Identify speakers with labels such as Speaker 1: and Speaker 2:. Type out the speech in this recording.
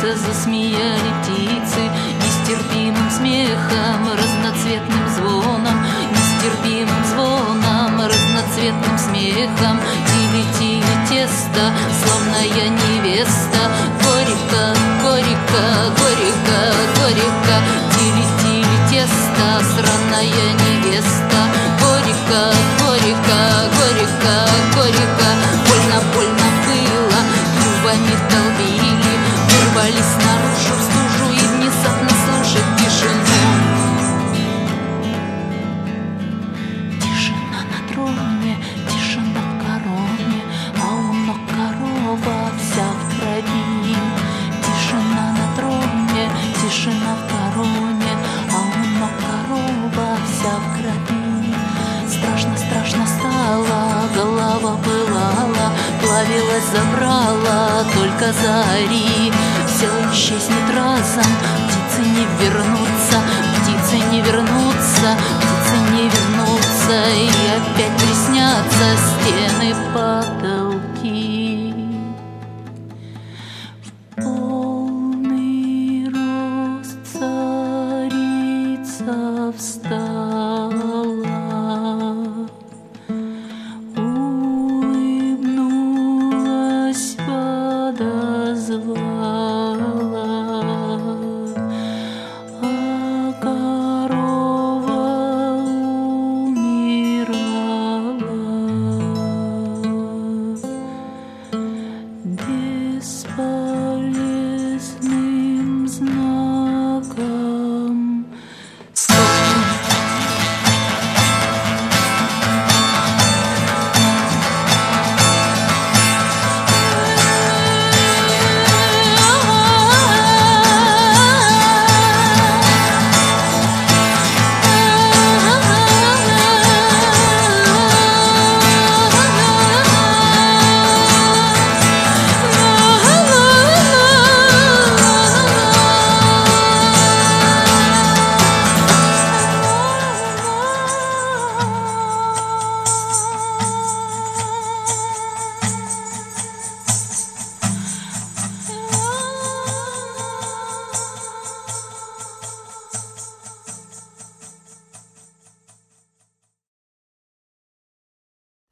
Speaker 1: тихо засмеяли птицы нестерпимым смехом, разноцветным звоном, нестерпимым звоном, разноцветным смехом. Тили-тили тесто, славная невеста, горько, горько, горько, горько. Тили-тили тесто, сраная невеста, горько, горько, горько, горько. Больно, больно было, клювами долбили, вырвались наружу в стужу и внезапно слушать тишину. Тишина на троне, тишина в короне, а у ног корова вся в крови. Тишина на троне, тишина в короне, а у ног корова вся в крови. Страшно, страшно стало, голова пылала, плавилась, забрала только зари. Все исчезнет разом, птицы не вернутся, птицы не вернутся, птицы не вернутся, и опять приснятся стены пота.